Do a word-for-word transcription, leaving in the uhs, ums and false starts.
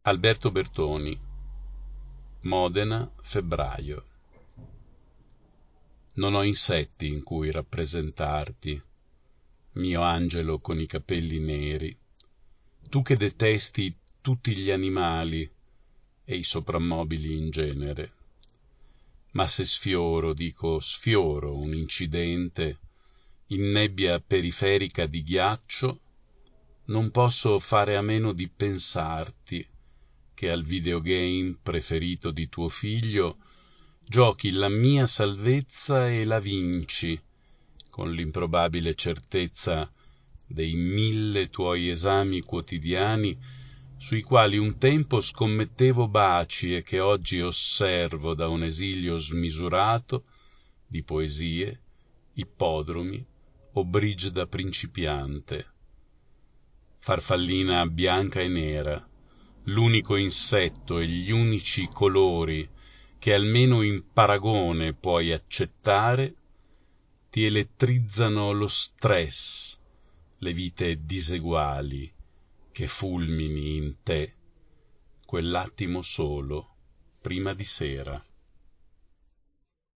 Alberto Bertoni, Modena, febbraio. Non ho insetti in cui rappresentarti, mio angelo con i capelli neri, tu che detesti tutti gli animali e i soprammobili in genere. Ma se sfioro, dico sfioro, un incidente in nebbia periferica di ghiaccio, non posso fare a meno di pensarti che al videogame preferito di tuo figlio giochi la mia salvezza e la vinci, con l'improbabile certezza dei mille tuoi esami quotidiani sui quali un tempo scommettevo baci e che oggi osservo da un esilio smisurato di poesie, ippodromi o bridge da principiante. Farfallina bianca e nera, l'unico insetto e gli unici colori che almeno in paragone puoi accettare, ti elettrizzano lo stress, le vite diseguali che fulmini in te quell'attimo solo prima di sera.